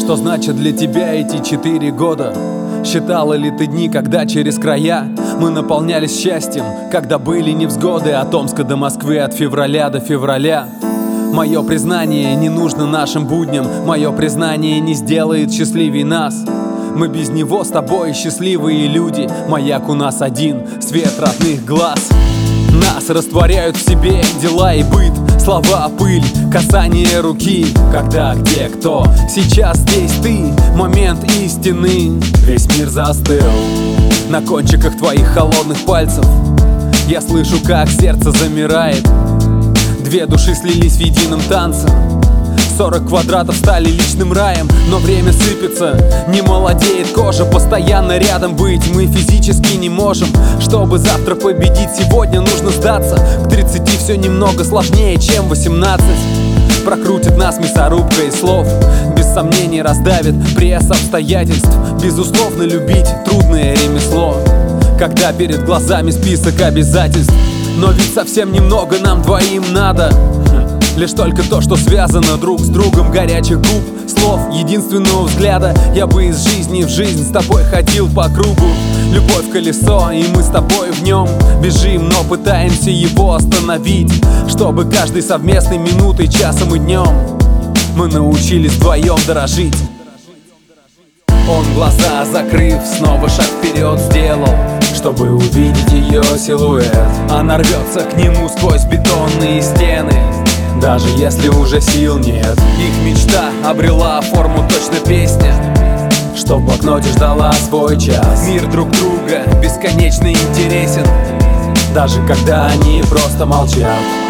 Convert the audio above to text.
Что значит для тебя эти 4 года? Считала ли ты дни, когда через края мы наполнялись счастьем, когда были невзгоды от Омска до Москвы, от февраля до февраля? Мое признание не нужно нашим будням, мое признание не сделает счастливей нас. Мы без него с тобой счастливые люди, маяк у нас один, свет родных глаз. Нас растворяют в себе дела и быт, слова, пыль, касание руки. Когда, где, кто, сейчас здесь ты, момент истины. Весь мир застыл на кончиках твоих холодных пальцев. Я слышу, как сердце замирает. Две души слились в едином танце. 40 квадратов стали личным раем, но время сыпется, не молодеет кожа. Постоянно рядом быть мы физически не можем. Чтобы завтра победить, сегодня нужно сдаться. К 30 все немного сложнее, чем 18. Прокрутит нас мясорубка из слов, без сомнений раздавит пресс обстоятельств. Безусловно, любить трудное ремесло, когда перед глазами список обязательств. Но ведь совсем немного нам двоим надо. Лишь только то, что связано друг с другом. Горячих губ, слов, единственного взгляда. Я бы из жизни в жизнь с тобой ходил по кругу. Любовь колесо, и мы с тобой в нем бежим, но пытаемся его остановить, чтобы каждой совместной минутой, часом и днем мы научились вдвоем дорожить. Он, глаза закрыв, снова шаг вперед сделал, чтобы увидеть ее силуэт. Она рвется к нему сквозь бетонные стены, даже если уже сил нет. Их мечта обрела форму точно песня, что в блокноте ждала свой час. Мир друг друга бесконечно интересен, даже когда они просто молчат.